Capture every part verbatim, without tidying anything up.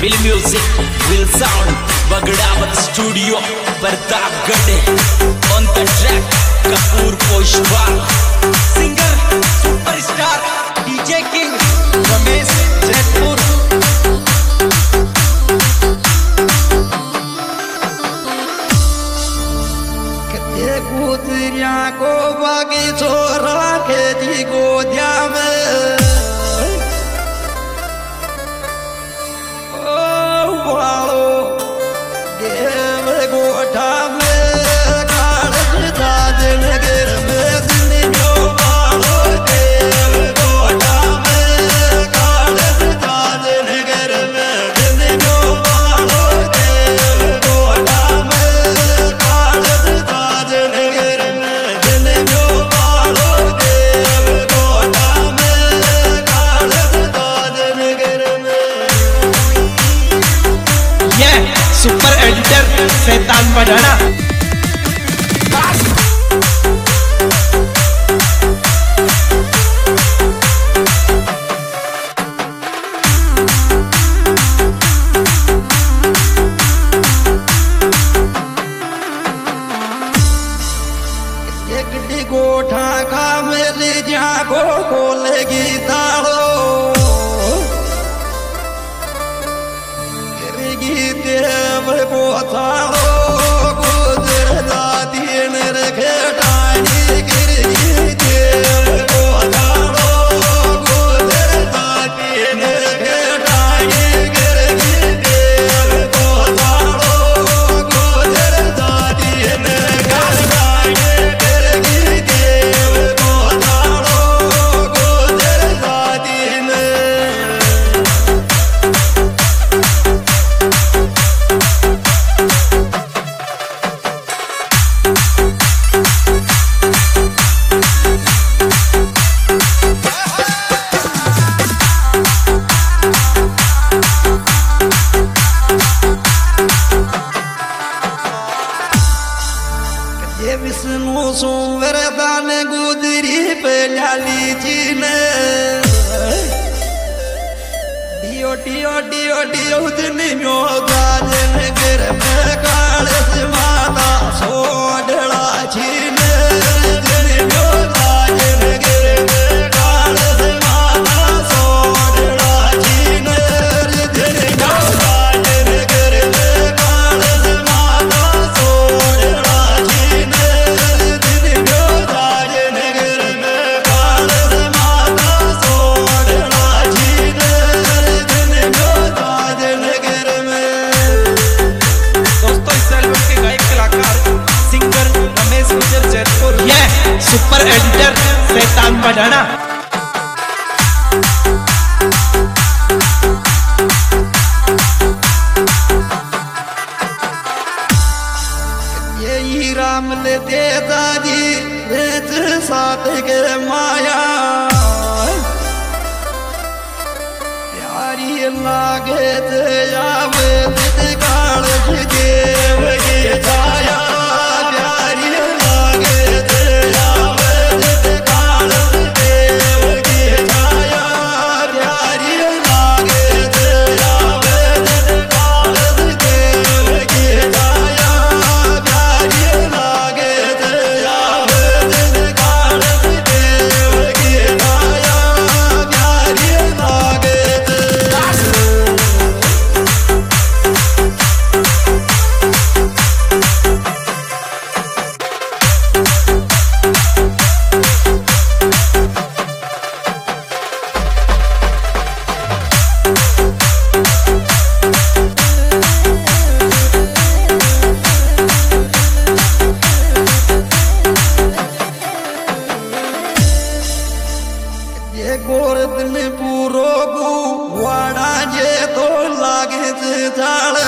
Will music will sound Bagdawat studio Pratapgarh on the track Kapoor Poshwal singer superstar DJ king Ramesh Jaipur. गुजरिया को बागी छोरा के जी गोदिया में ओ वालो देव गोठा में काढ़ दादन गिर में जिंदगी वालो देव गोठा में काढ़ दादन गिर में जिंदगी वालो देव गोठा में काढ़ दादन गिर में जिंदगी वालो देव गोठा में काढ़ दादन गिर में। ये सुपर एडिटर शैतान बढ़ाना एक गोठा का मेरी जागो खोलेगी तारो गिरेगी देव को तारो गुजर जाती रखे टानी गिरेगी देव को तारो गुजर जाती रखे टानी गिरेगी देव को तारो गुजर जाती रखे टानी गिरेगी देव को तारो गुजर जाती ने। ये विष्णु सोमवार दान गुजरी पे लाली जी ने डियो डियो डियो डियो दिन म्यो गाजन गिर में काल से माता सोडला जी ने दिन म्यो गाजन गिर में काल से माता सोडला जी ने दिन म्यो गाजन गिर में काल से माता सोडला जी ने दिन म्यो गाजन गिर में काल से माता सोडला जी ने दिन म्यो गाजन गिर में। दोस्तों इस एल्बम के गायक कलाकार सिंगर रमेश गुजर जयपुर। ये सुपर एडिटर शैतान बढ़ाना यही राम ले दे दादी रेत साथ के माया प्यारी लागे ते आवे ते काल देव की छाया प्यारी लागे ते आवे ते काल देव की छाया प्यारी लागे ते आवे ते काल देव की छाया प्यारी लागे ते आवे ते काल देव की छाया प्यारी लागे ते। ये गोरद में पूरो गु वाड़ा जे तो लागे से झाड़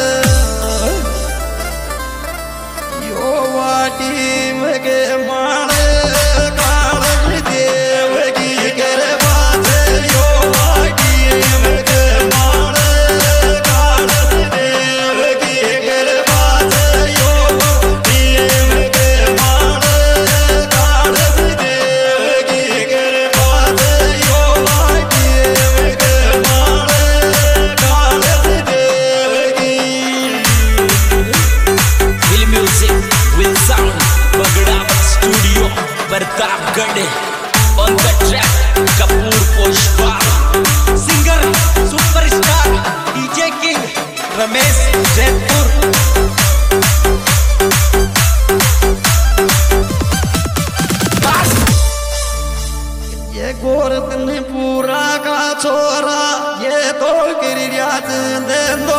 यो वाटी में के मारे काल देव की करे बात यो वाटी में के मारे काल देव की करे बात यो वाटी में के मारे काल देव की करे बात यो वाटी में के मारे काल छोरा ये तो गिरिया दे दो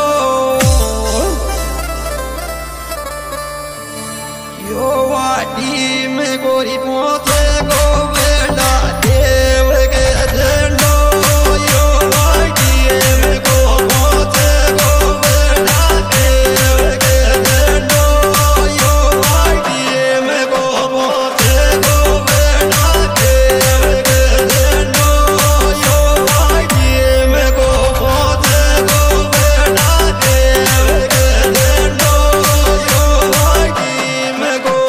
यो वाटी में गोरी पहुंचे गो बेटा देव के झंडो यो वाटी में गो पहुंचे गो बेटा देव के झंडो यो वाटी में गो पहुंचे गो बेटा देव के झंडो यो वाटी में गो पहुंचे गो बेटा देव के झंडो यो वाटी में गो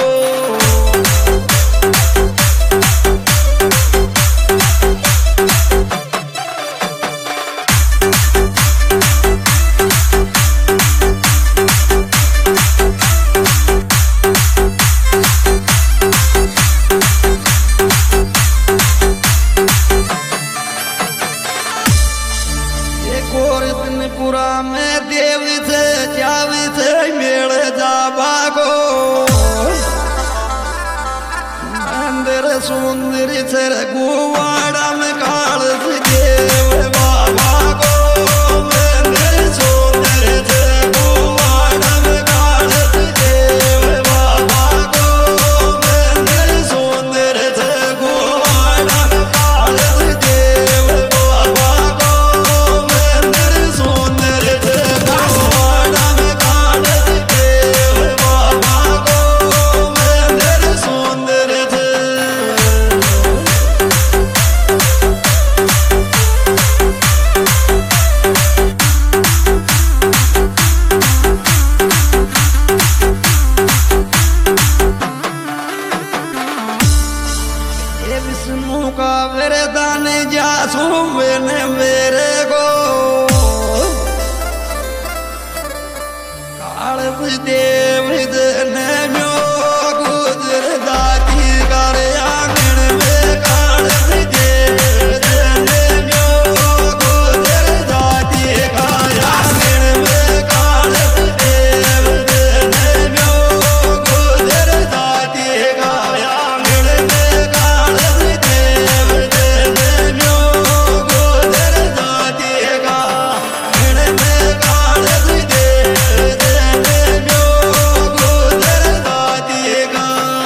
पूरा में देव से जाव से मेल जाबा गो मंदिर सुंदर सर गुवाड़ा में काल से देव बाबा गो मंदिर सुंदर से गुवाड़ा में काल से देव बाबा गो मंदिर सुंदर से गुवाड़ा में काल से देव बाबा गो मंदिर सुंदर से गुवाड़ा में काल से देव बाबा गो मंदिर सुंदर से ये विष्णु का वरदान जासू मैंने मेरे को काल देव ने म्यो गुजर दाती कर आंगन में काल देव ने म्यो गुजर दाती का आंगन में काल देव ने म्यो गुजर दाती का आंगन में काल देव ने म्यो गुजर दाती का आंगन में काल देव ने म्यो गुजर दाती का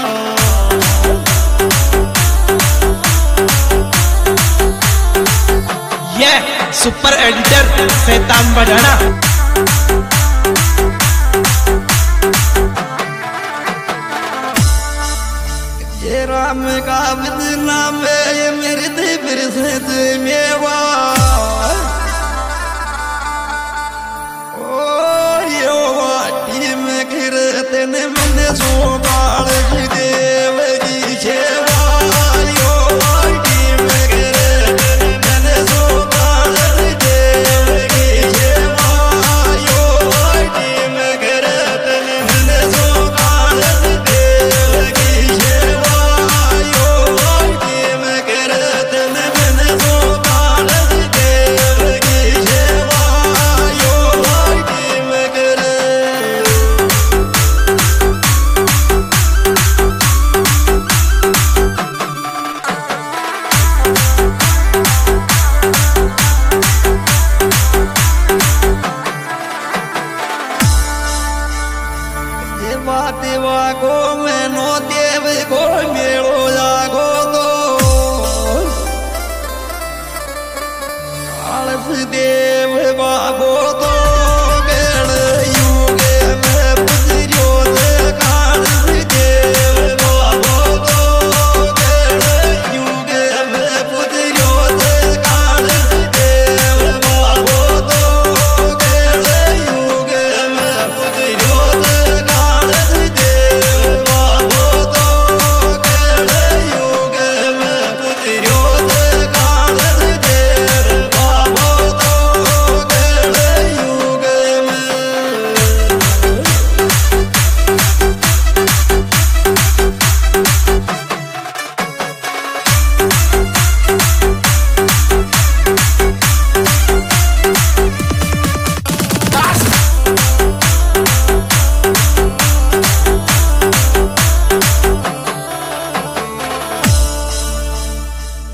ये सुपर एडिटर शैतान बढ़ाना। ये राम का विदना में ये मेरे दिव्य से मेवा ओ यो वाटी में गिरते ने मैंने सो काल की देव की सेवा यो वाटी में गिरते ने मैंने सो काल की देव की सेवा यो वाटी में गिरते ने मैंने सो काल की देव की सेवा यो वाटी में गिरते ने मैंने सो काल की देव की सेवा यो वाटी में गिरते देवा देवा को मैनो देव को मेलो जागो तो काल देव